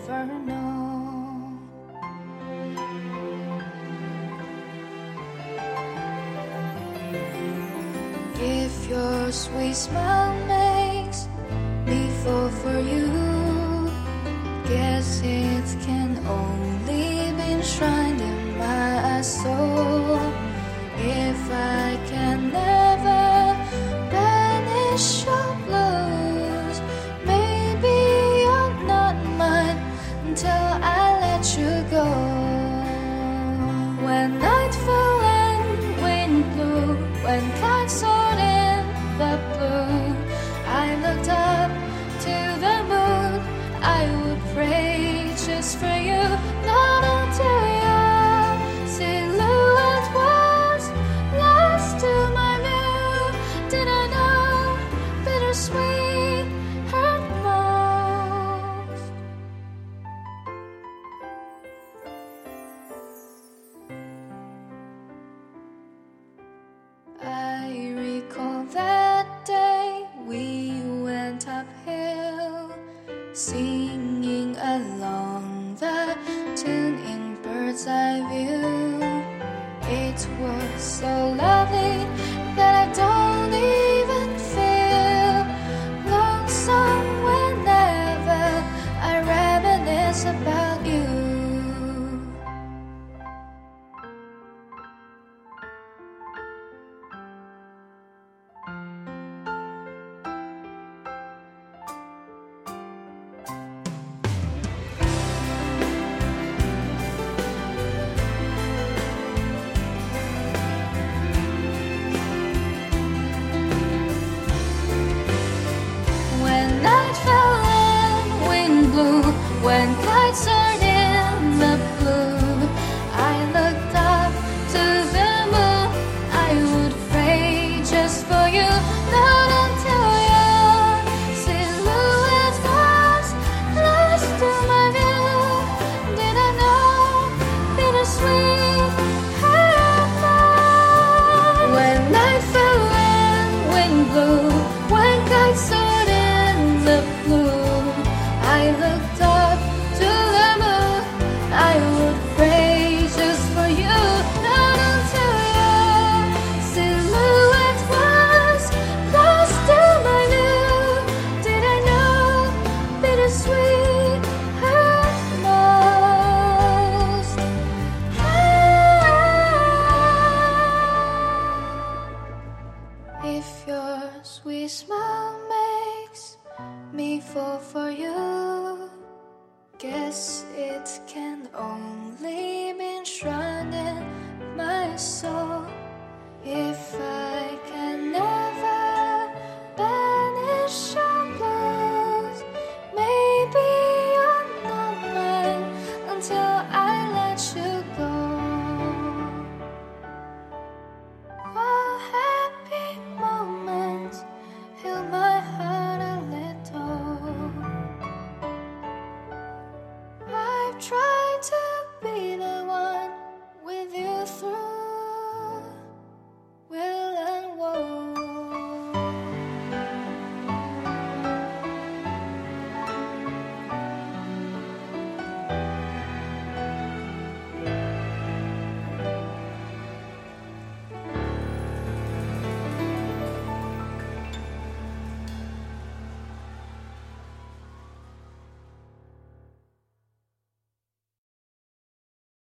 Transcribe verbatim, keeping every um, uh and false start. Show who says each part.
Speaker 1: never know. If your sweet smile makes me fall for you, guess it can only be enshrined in my soul. If I can never banish your blues, maybe you're not mine until I let you go. When night fell and wind blew, when kites soared in the blue, I looked up to the moon. I would pray just for you, not until your silhouette was lost to my view. Did I know bittersweet hurt most? I recall that day we went uphill, singing along the tune in bird's eye view. It was so lovely that I don't even feel lonesome whenever I reminisce about you. When kites soared in the blue, I looked up to the moon. I would pray just for you, not until your silhouette was lost to my view. Did I know bittersweet hurt most? When night fell and wind blew, when kites soared in the blue, I looked up to the moon. I would pray just for you, not until your silhouette was lost to my view. Did I know bittersweet hurt most? If your sweet smile makes me fall for you, guess it can only